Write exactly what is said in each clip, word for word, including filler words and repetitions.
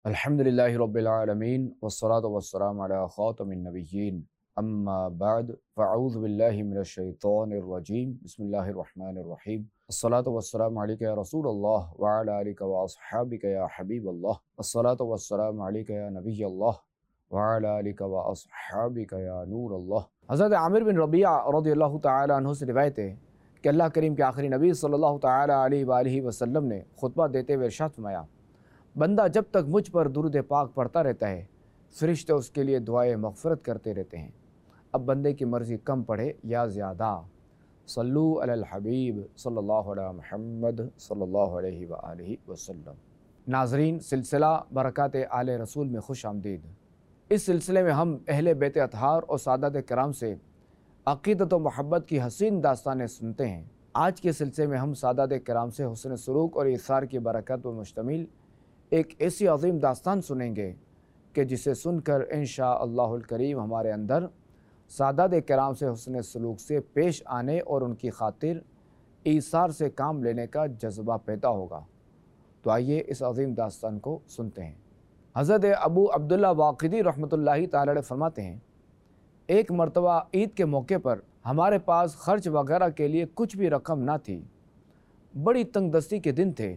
الحمدللہ رب العالمین والصلاة والسلام علی خاتم النبیین اما بعد فاعوذ باللہ من الشیطان الرجیم بسم اللہ الرحمن الرحیم الصلاة والسلام علیک یا رسول اللہ وعلی آلک واصحابک یا حبیب اللہ الصلاة والسلام علیک یا نبی اللہ وعلی آلک واصحابک یا نور اللہ۔ حضرت عامر بن ربیعہ رضی اللہ تعالی عنہ سے روایت ہے کہ اللہ کریم کے آخری نبی صلی اللہ تعالی علیہ وآلہ وسلم نے خطبہ دیتے ہوئے ارشاد فرمایا، بندہ جب تک مجھ پر درود پاک پڑھتا رہتا ہے فرشتے اس کے لیے دعائے مغفرت کرتے رہتے ہیں۔ اب بندے کی مرضی کم پڑھے یا زیادہ۔ صلو علی الحبیب صلی اللہ علیہ محمد صلی اللہ علیہ وآلہ وسلم۔ ناظرین، سلسلہ برکات آل رسول میں خوش آمدید۔ اس سلسلے میں ہم اہل بیت اطہار اور سادات کرام سے عقیدت و محبت کی حسین داستانیں سنتے ہیں۔ آج کے سلسلے میں ہم سادات کرام سے حسن سلوک اور ایثار کی برکت پر مشتمل ایک ایسی عظیم داستان سنیں گے کہ جسے سن کر انشاءاللہ الکریم ہمارے اندر سادات کرام سے حسن سلوک سے پیش آنے اور ان کی خاطر ایثار سے کام لینے کا جذبہ پیدا ہوگا۔ تو آئیے اس عظیم داستان کو سنتے ہیں۔ حضرت ابو عبداللہ واقدی رحمۃ اللہ تعالی علیہ فرماتے ہیں، ایک مرتبہ عید کے موقع پر ہمارے پاس خرچ وغیرہ کے لیے کچھ بھی رقم نہ تھی۔ بڑی تنگ دستی کے دن تھے۔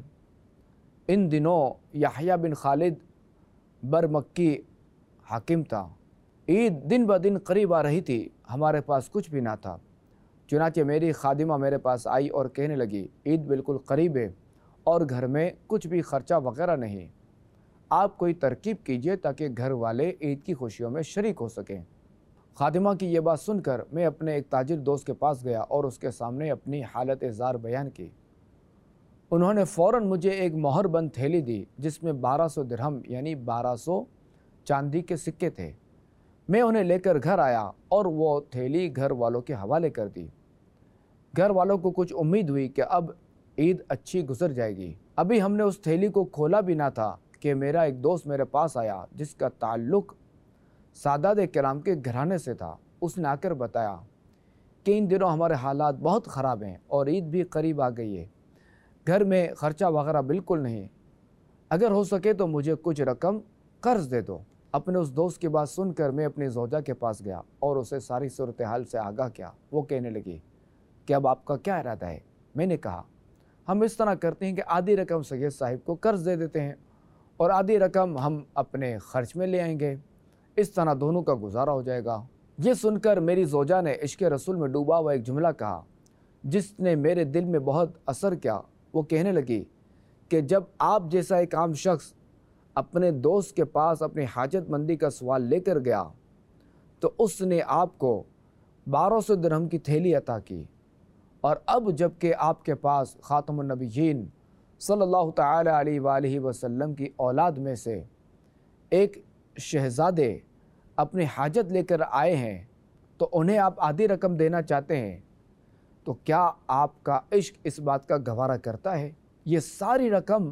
ان دنوں یحییٰ بن خالد برمکی حاکم تھا۔ عید دن بہ دن قریب آ رہی تھی، ہمارے پاس کچھ بھی نہ تھا۔ چنانچہ میری خادمہ میرے پاس آئی اور کہنے لگی، عید بالکل قریب ہے اور گھر میں کچھ بھی خرچہ وغیرہ نہیں، آپ کوئی ترکیب کیجئے تاکہ گھر والے عید کی خوشیوں میں شریک ہو سکیں۔ خادمہ کی یہ بات سن کر میں اپنے ایک تاجر دوست کے پاس گیا اور اس کے سامنے اپنی حالت زار بیان کی۔ انہوں نے فوراً مجھے ایک مہر بند تھیلی دی جس میں بارہ سو درہم یعنی بارہ سو چاندی کے سکے تھے۔ میں انہیں لے کر گھر آیا اور وہ تھیلی گھر والوں کے حوالے کر دی۔ گھر والوں کو کچھ امید ہوئی کہ اب عید اچھی گزر جائے گی۔ ابھی ہم نے اس تھیلی کو کھولا بھی نہ تھا کہ میرا ایک دوست میرے پاس آیا جس کا تعلق سادات کرام کے گھرانے سے تھا۔ اس نے آ کر بتایا کہ ان دنوں ہمارے حالات بہت خراب ہیں اور عید بھی قریب آ گئی ہے، گھر میں خرچہ وغیرہ بالکل نہیں، اگر ہو سکے تو مجھے کچھ رقم قرض دے دو۔ اپنے اس دوست کی بات سن کر میں اپنی زوجہ کے پاس گیا اور اسے ساری صورتحال سے آگاہ کیا۔ وہ کہنے لگی کہ اب آپ کا کیا ارادہ ہے؟ میں نے کہا، ہم اس طرح کرتے ہیں کہ آدھی رقم سید صاحب کو قرض دے دیتے ہیں اور آدھی رقم ہم اپنے خرچ میں لے آئیں گے، اس طرح دونوں کا گزارا ہو جائے گا۔ یہ سن کر میری زوجہ نے عشق رسول میں ڈوبا ہوا ایک جملہ کہا جس نے میرے دل میں بہت اثر کیا۔ وہ کہنے لگی کہ جب آپ جیسا ایک عام شخص اپنے دوست کے پاس اپنی حاجت مندی کا سوال لے کر گیا تو اس نے آپ کو بارہ سو درہم کی تھیلی عطا کی، اور اب جب کہ آپ کے پاس خاتم النبیین صلی اللہ تعالی علیہ وآلہ وسلم کی اولاد میں سے ایک شہزادے اپنی حاجت لے کر آئے ہیں تو انہیں آپ آدھی رقم دینا چاہتے ہیں، تو کیا آپ کا عشق اس بات کا گوارا کرتا ہے یہ ساری رقم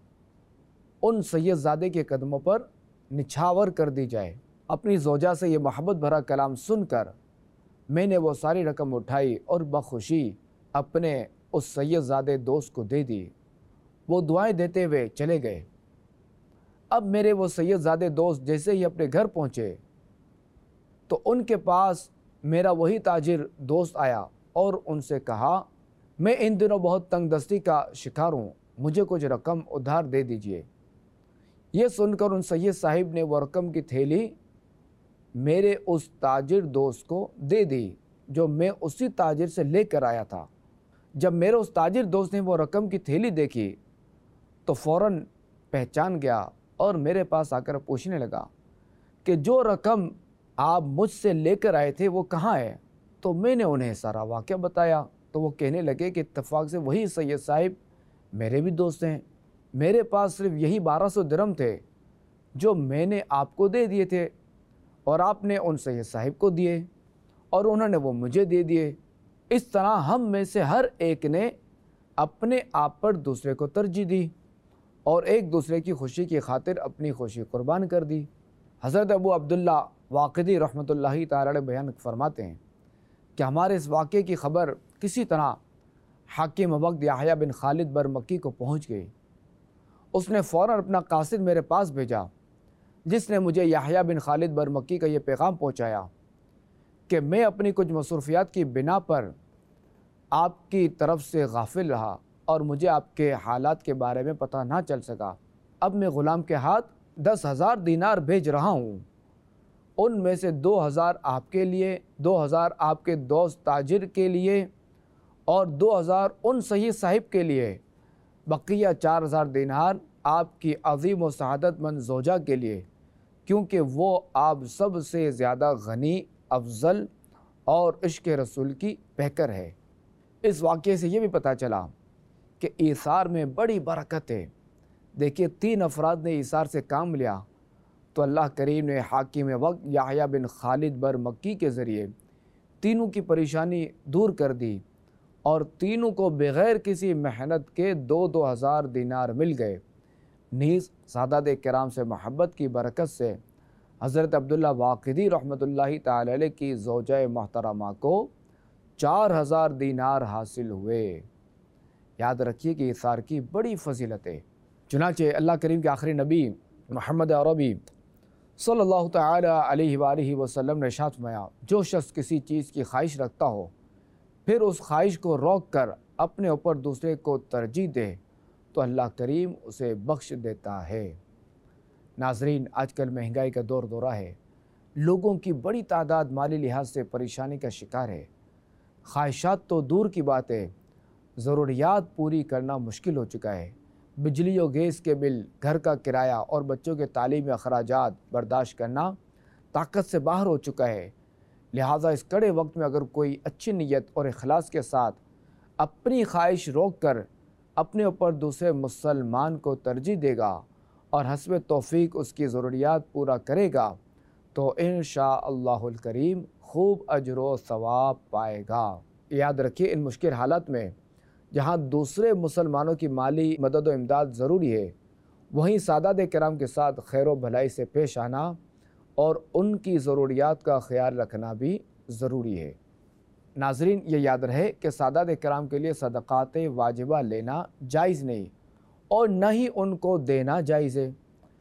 ان سید زادے کے قدموں پر نچھاور کر دی جائے؟ اپنی زوجہ سے یہ محبت بھرا کلام سن کر میں نے وہ ساری رقم اٹھائی اور بخوشی اپنے اس سید زادے دوست کو دے دی۔ وہ دعائیں دیتے ہوئے چلے گئے۔ اب میرے وہ سید زادے دوست جیسے ہی اپنے گھر پہنچے تو ان کے پاس میرا وہی تاجر دوست آیا اور ان سے کہا، میں ان دنوں بہت تنگ دستی کا شکار ہوں، مجھے کچھ رقم ادھار دے دیجئے۔ یہ سن کر ان سید صاحب نے وہ رقم کی تھیلی میرے اس تاجر دوست کو دے دی جو میں اسی تاجر سے لے کر آیا تھا۔ جب میرے اس تاجر دوست نے وہ رقم کی تھیلی دیکھی تو فوراً پہچان گیا اور میرے پاس آ کر پوچھنے لگا کہ جو رقم آپ مجھ سے لے کر آئے تھے وہ کہاں ہے؟ تو میں نے انہیں سارا واقعہ بتایا تو وہ کہنے لگے کہ اتفاق سے وہی سید صاحب میرے بھی دوست ہیں، میرے پاس صرف یہی بارہ سو درہم تھے جو میں نے آپ کو دے دیے تھے اور آپ نے ان سید صاحب کو دیے اور انہوں نے وہ مجھے دے دیے۔ اس طرح ہم میں سے ہر ایک نے اپنے آپ پر دوسرے کو ترجیح دی اور ایک دوسرے کی خوشی کی خاطر اپنی خوشی قربان کر دی۔ حضرت ابو عبداللہ واقدی رحمۃ اللہ تعالی علیہ بیان فرماتے ہیں کہ ہمارے اس واقعے کی خبر کسی طرح حاکم وقت یحییٰ بن خالد برمکی کو پہنچ گئی اس نے فوراً اپنا قاصد میرے پاس بھیجا، جس نے مجھے یحییٰ بن خالد برمکی کا یہ پیغام پہنچایا کہ میں اپنی کچھ مصروفیات کی بنا پر آپ کی طرف سے غافل رہا اور مجھے آپ کے حالات کے بارے میں پتہ نہ چل سکا۔ اب میں غلام کے ہاتھ دس ہزار دینار بھیج رہا ہوں، ان میں سے دو ہزار آپ کے لیے، دو ہزار آپ کے دوست تاجر کے لیے اور دو ہزار ان صحیح صاحب کے لیے، بقیہ چار ہزار دینار آپ کی عظیم و سعادت مند زوجہ کے لیے، کیونکہ وہ آپ سب سے زیادہ غنی، افضل اور عشق رسول کی پیکر ہے۔ اس واقعے سے یہ بھی پتہ چلا کہ ایثار میں بڑی برکت ہے۔ دیکھیے، تین افراد نے ایثار سے کام لیا تو اللہ کریم نے حاکم وقت یحییٰ بن خالد برمکی کے ذریعے تینوں کی پریشانی دور کر دی اور تینوں کو بغیر کسی محنت کے دو دو ہزار دینار مل گئے۔ نیز سادات کرام سے محبت کی برکت سے حضرت عبداللہ واقدی رحمۃ اللہ تعالی علیہ کی زوجہ محترمہ کو چار ہزار دینار حاصل ہوئے۔ یاد رکھیے کہ ایثار کی بڑی فضیلت ہے۔ چنانچہ اللہ کریم کے آخری نبی محمد عربی صلی اللہ تعالی علیہ وآلہ وسلم نے ارشاد فرمایا، جو شخص کسی چیز کی خواہش رکھتا ہو پھر اس خواہش کو روک کر اپنے اوپر دوسرے کو ترجیح دے تو اللہ کریم اسے بخش دیتا ہے۔ ناظرین، آج کل مہنگائی کا دور دورہ ہے، لوگوں کی بڑی تعداد مالی لحاظ سے پریشانی کا شکار ہے۔ خواہشات تو دور کی بات ہے، ضروریات پوری کرنا مشکل ہو چکا ہے۔ بجلی و گیس کے بل، گھر کا کرایہ اور بچوں کے تعلیمی اخراجات برداشت کرنا طاقت سے باہر ہو چکا ہے۔ لہٰذا اس کڑے وقت میں اگر کوئی اچھی نیت اور اخلاص کے ساتھ اپنی خواہش روک کر اپنے اوپر دوسرے مسلمان کو ترجیح دے گا اور حسب توفیق اس کی ضروریات پورا کرے گا تو انشاءاللہ الکریم خوب اجر و ثواب پائے گا۔ یاد رکھیے، ان مشکل حالات میں جہاں دوسرے مسلمانوں کی مالی مدد و امداد ضروری ہے، وہیں سادات کرام کے ساتھ خیر و بھلائی سے پیش آنا اور ان کی ضروریات کا خیال رکھنا بھی ضروری ہے۔ ناظرین، یہ یاد رہے کہ سادات کرام کے لیے صدقات واجبہ لینا جائز نہیں اور نہ ہی ان کو دینا جائز ہے۔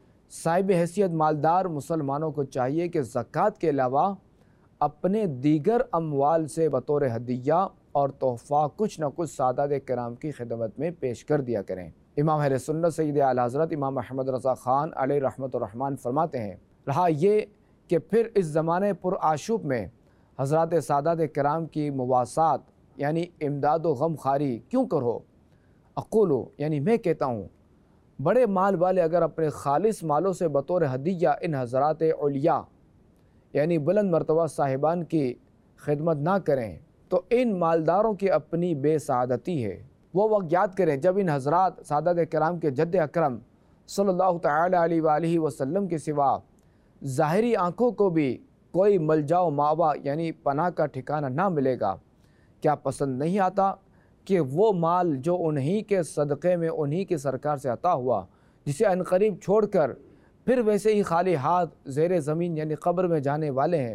صاحب حیثیت مالدار مسلمانوں کو چاہیے کہ زکوٰۃ کے علاوہ اپنے دیگر اموال سے بطور ہدیہ اور تحفہ کچھ نہ کچھ سادات کرام کی خدمت میں پیش کر دیا کریں۔ امام اہل سنت سید اعلیٰ حضرت امام محمد رضا خان علیہ رحمۃ الرحمن فرماتے ہیں، رہا یہ کہ پھر اس زمانے پر آشوب میں حضرات سادات کرام کی مواسات یعنی امداد و غم خواری کیوں کرو؟ اقولو یعنی میں کہتا ہوں، بڑے مال والے اگر اپنے خالص مالوں سے بطور ہدیہ ان حضرات اولیاء یعنی بلند مرتبہ صاحبان کی خدمت نہ کریں تو ان مالداروں کی اپنی بے سعادتی ہے۔ وہ وقت یاد کریں جب ان حضرات سادات کرام کے جد اکرم صلی اللہ تعالی علیہ وآلہ وسلم کے سوا ظاہری آنکھوں کو بھی کوئی ملجا و ماوا یعنی پناہ کا ٹھکانہ نہ ملے گا۔ کیا پسند نہیں آتا کہ وہ مال جو انہی کے صدقے میں انہی کی سرکار سے عطا ہوا، جسے عنقریب چھوڑ کر پھر ویسے ہی خالی ہاتھ زیر زمین یعنی قبر میں جانے والے ہیں،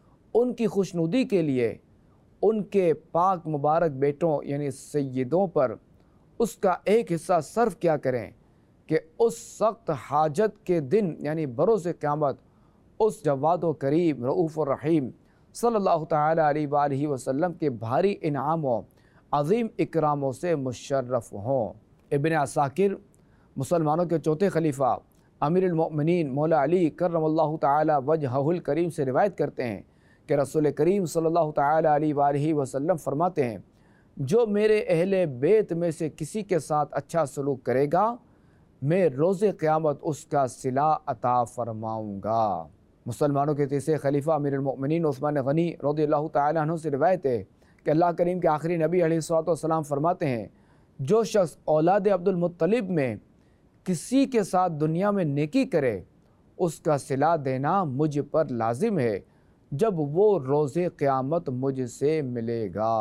ان کی خوشنودی کے لیے ان کے پاک مبارک بیٹوں یعنی سیدوں پر اس کا ایک حصہ صرف کیا کریں کہ اس سخت حاجت کے دن یعنی بروز قیامت اس جواد و کریم رؤوف الرحیم صلی اللہ تعالی علیہ وآلہ وسلم کے بھاری انعاموں عظیم اکراموں سے مشرف ہوں۔ ابن عساکر مسلمانوں کے چوتھے خلیفہ امیر المؤمنین مولا علی کرم اللہ تعالی وجہہ الکریم سے روایت کرتے ہیں کہ رسول کریم صلی اللہ تعالی علیہ وآلہ وسلم فرماتے ہیں، جو میرے اہل بیت میں سے کسی کے ساتھ اچھا سلوک کرے گا میں روز قیامت اس کا صلہ عطا فرماؤں گا۔ مسلمانوں کے تیسرے خلیفہ امیر المؤمنین عثمان غنی رضی اللہ تعالی عنہ سے روایت ہے کہ اللہ کریم کے آخری نبی علیہ الصلوۃ والسلام فرماتے ہیں، جو شخص اولاد عبد المطلب میں کسی کے ساتھ دنیا میں نیکی کرے اس کا صلہ دینا مجھ پر لازم ہے جب وہ روز قیامت مجھ سے ملے گا۔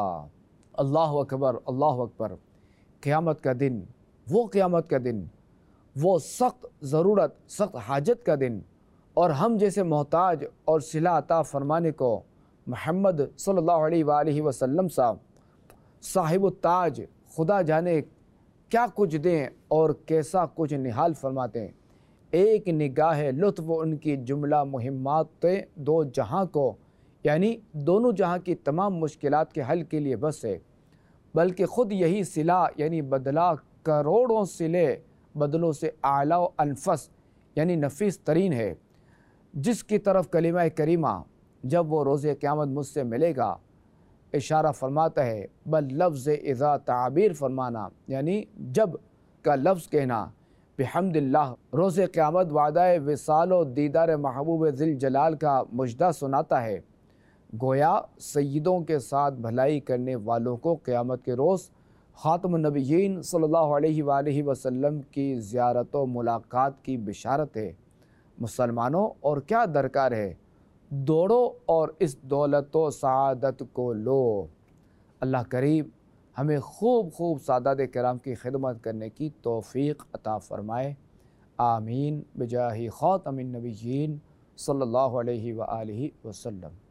اللہ اکبر، اللہ اکبر۔ قیامت کا دن، وہ قیامت کا دن، وہ سخت ضرورت، سخت حاجت کا دن، اور ہم جیسے محتاج اور صلہ عطا فرمانے کو محمد صلی اللہ علیہ وآلہ وسلم صاحب صاحب التاج خدا جانے کیا کچھ دیں اور کیسا کچھ نہال فرماتے ہیں۔ ایک نگاہ لطف ان کی جملہ مہمات دو جہاں کو، یعنی دونوں جہاں کی تمام مشکلات کے حل کے لیے بس ہے، بلکہ خود یہی صلہ یعنی بدلہ کروڑوں صلے بدلوں سے اعلیٰ و انفس یعنی نفیس ترین ہے، جس کی طرف کلمہ کریمہ جب وہ روز قیامت مجھ سے ملے گا اشارہ فرماتا ہے، بل لفظ اذا تعبیر فرمانا یعنی جب کا لفظ کہنا، بحمد اللہ روز قیامت وعدہ وصال و دیدار محبوب ذی الجلال کا مژدہ سناتا ہے۔ گویا سیدوں کے ساتھ بھلائی کرنے والوں کو قیامت کے روز خاتم النبیین صلی اللہ علیہ وآلہ وسلم کی زیارت و ملاقات کی بشارت ہے۔ مسلمانوں اور کیا درکار ہے، دوڑو اور اس دولت و سعادت کو لو۔ اللہ کریم ہمیں خوب خوب سادات کرام کی خدمت کرنے کی توفیق عطا فرمائے، آمین بجاہ خاتم النبیین صلی اللہ علیہ وآلہ وسلم۔